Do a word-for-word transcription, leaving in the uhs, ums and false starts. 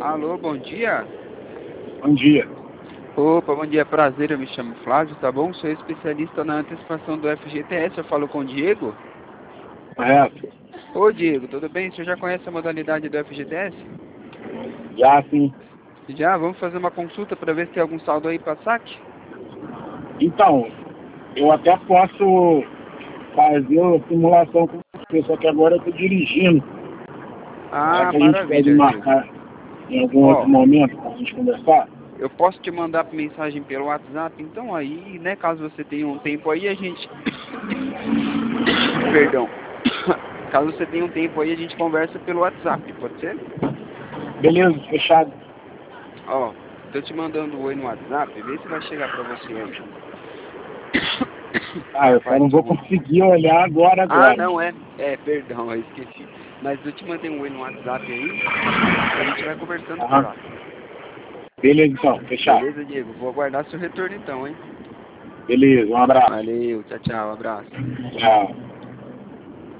Alô, bom dia. Bom dia. Opa, bom dia, prazer, eu me chamo Flávio, tá bom? Sou especialista na antecipação do F G T S, eu falo com o Diego. Correto? Ô Diego, tudo bem? O senhor já conhece a modalidade do F G T S? Já sim. Já? Vamos fazer uma consulta para ver se tem algum saldo aí para saque? Então, eu até posso fazer a simulação com você, só que agora eu estou dirigindo. Será Ah, que a gente pode maravilha, Diego. marcar em algum outro Ó, momento para a gente conversar? eu posso te mandar mensagem pelo WhatsApp, então aí, né, caso você tenha um tempo aí, a gente... Perdão. Caso você tenha um tempo aí, a gente conversa pelo WhatsApp, pode ser? Beleza, fechado. Ó, tô te mandando um oi no WhatsApp, vê se vai chegar pra você aí. Ah, eu só Rapaz, não tô vou ruim. conseguir olhar agora, Ah, agora. não, é. É, perdão, eu esqueci. Mas eu te mandei um oi no WhatsApp aí, a gente vai conversando por Aham. lá. Beleza, então, fechado. Beleza, Diego? Vou aguardar seu retorno então, hein? Beleza, um abraço. Valeu, tchau, tchau, abraço. Tchau.